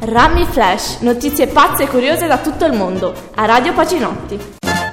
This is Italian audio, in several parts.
Rummy Flash, notizie pazze e curiose da tutto il mondo, a Radio Pacinotti.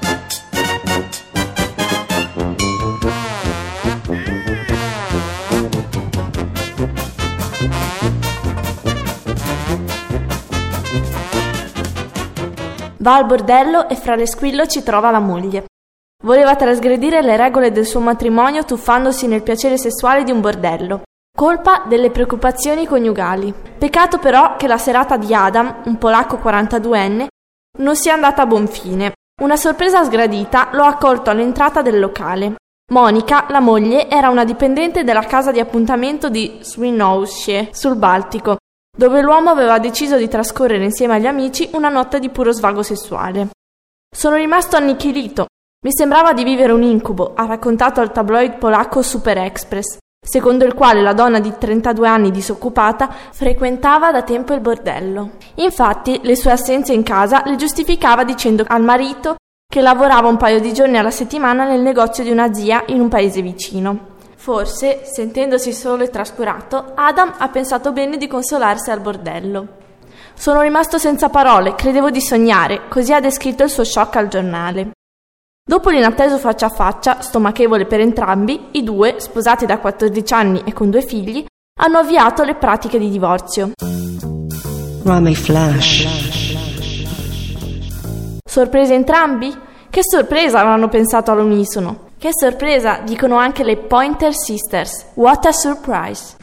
Va al bordello e fra le squillo ci trova la moglie. Voleva trasgredire le regole del suo matrimonio tuffandosi nel piacere sessuale di un bordello. Colpa delle preoccupazioni coniugali. Peccato però che la serata di Adam, un polacco 42enne, non sia andata a buon fine. Una sorpresa sgradita lo ha accolto all'entrata del locale. Monica, la moglie, era una dipendente della casa di appuntamento di Swinoujście, sul Baltico, dove l'uomo aveva deciso di trascorrere insieme agli amici una notte di puro svago sessuale. Sono rimasto annichilito. Mi sembrava di vivere un incubo, ha raccontato al tabloid polacco Super Express, secondo il quale la donna di 32 anni disoccupata frequentava da tempo il bordello. Infatti, le sue assenze in casa le giustificava dicendo al marito che lavorava un paio di giorni alla settimana nel negozio di una zia in un paese vicino. Forse, sentendosi solo e trascurato, Adam ha pensato bene di consolarsi al bordello. Sono rimasto senza parole, credevo di sognare, così ha descritto il suo shock al giornale. Dopo l'inatteso faccia a faccia, stomachevole per entrambi, i due, sposati da 14 anni e con 2 figli, hanno avviato le pratiche di divorzio. Rummy Flash. Sorpresi entrambi? Che sorpresa, avranno pensato all'unisono. Che sorpresa, dicono anche le Pointer Sisters. What a surprise!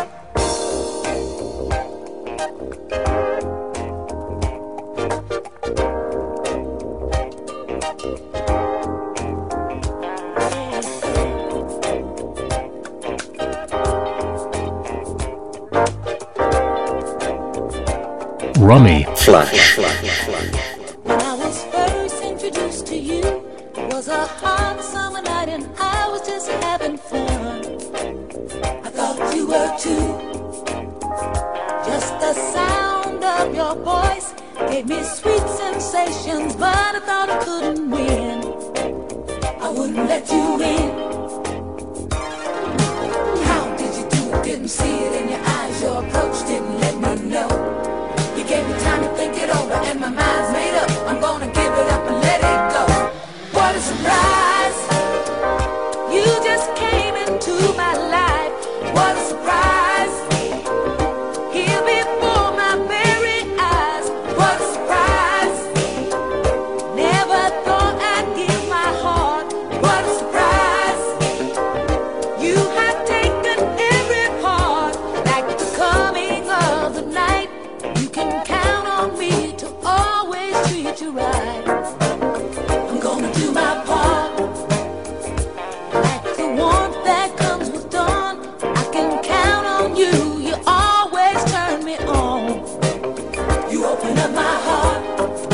Rummy Flash. When I was first introduced to you, it was a hot summer night and I was just having fun. I thought you were too. Just the sound of your voice gave me sweet sensations, but I thought I couldn't win. I wouldn't let you in. How did you do it? Didn't see it in your eyes. Your approach didn't let me know. You gave me time to think it over and my mind's made up. I'm gonna give it up and let it go. What a surprise. You just came into my life. What a surprise. Here before my very eyes. What a surprise. Never thought I'd give my heart. What a surprise. You have taken every part like the coming of the night. You can count on me to always treat you right. I'm gonna do my part. Like the warmth that comes with dawn, I can count on you. You always turn me on. You open up my heart.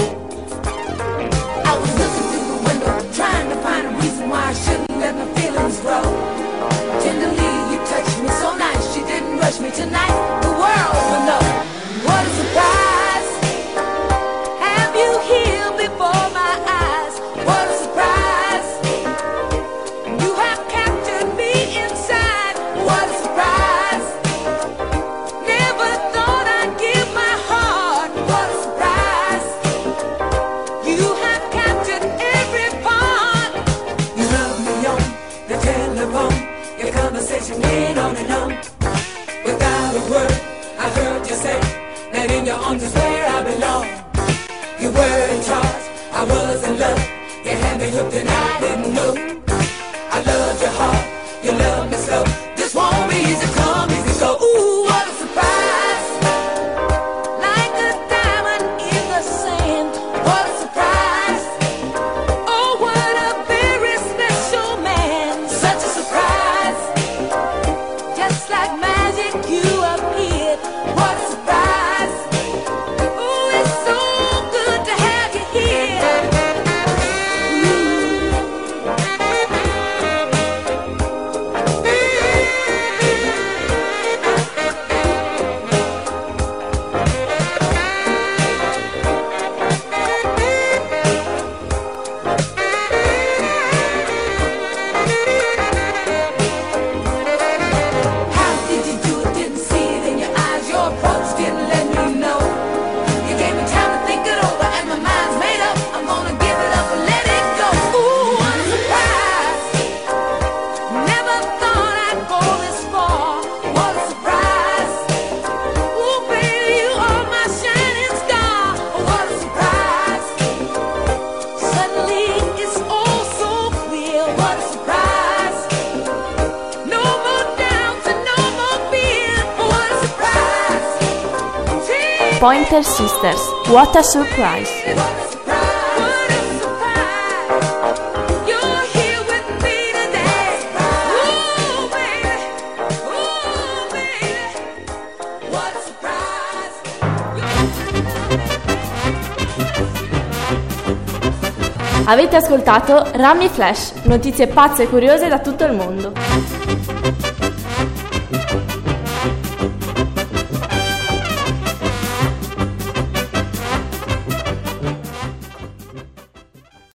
I was looking through the window, trying to find a reason why I shouldn't let my feelings grow. Tenderly, you touched me so nice. You didn't rush me tonight. The world will know. What a surprise. Have you here before my eyes? What a surprise. You have captured me inside. What a surprise. Never thought I'd give my heart. What a surprise. You have captured every part. You love me on the telephone. Your conversation went on and on. Without a word, I heard you say that in your arms is where I belong. You were in charge, I was in love. You had me hooked and I didn't know. I loved your heart, you loved me slow. This won't be easy, come easy, go. Ooh, what a surprise. Like a diamond in the sand. What a surprise. Oh, what a very special man. Such a surprise. Just like magic you appeared. What a surprise. Oh, it's so good to have you here. Ooh. Pointer Sisters, What a Surprise. Avete ascoltato Rami Flash, notizie pazze e curiose da tutto il mondo.